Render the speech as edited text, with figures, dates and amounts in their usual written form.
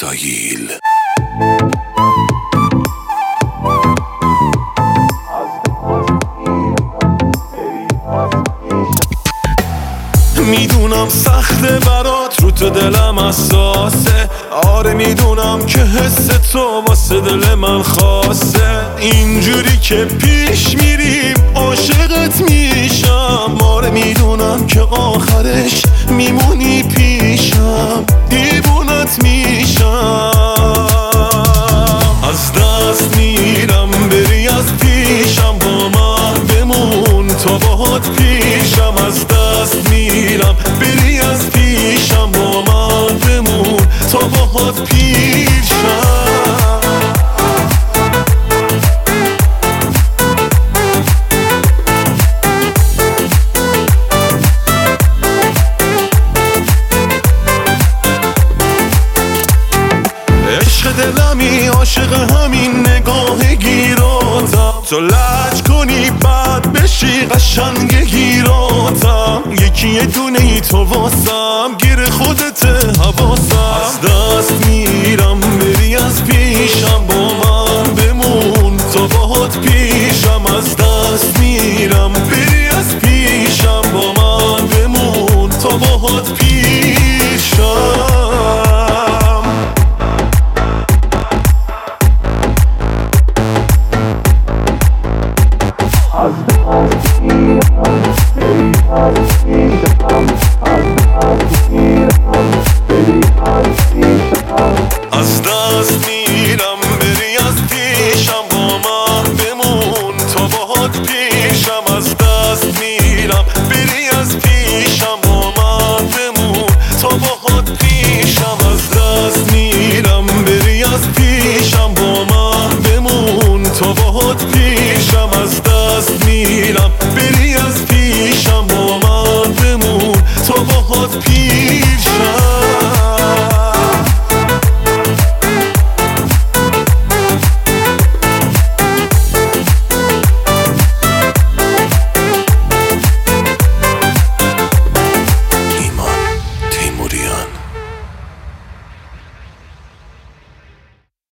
اسرائیل. میدونم سخته برات، رو تو دلم اساسه. آره میدونم که حس تو واسه دل من خاصه. اینجوری که پیش میریم عاشقت میشم. آره میدونم که آخرش میمونی پیشم، دیوونت میشم. از دست میرم بری از پیشم، با من بمون تا باهات پیشم. از دست میرم بری از پیشم، با من بمون تا باهات پیشم. عشق دلمی عاشق همین نگاه گیراتم. تو لج کنی بعد بشی قشنگ گیراتم. یکی یه دونه ای تو واسم گیر خودت،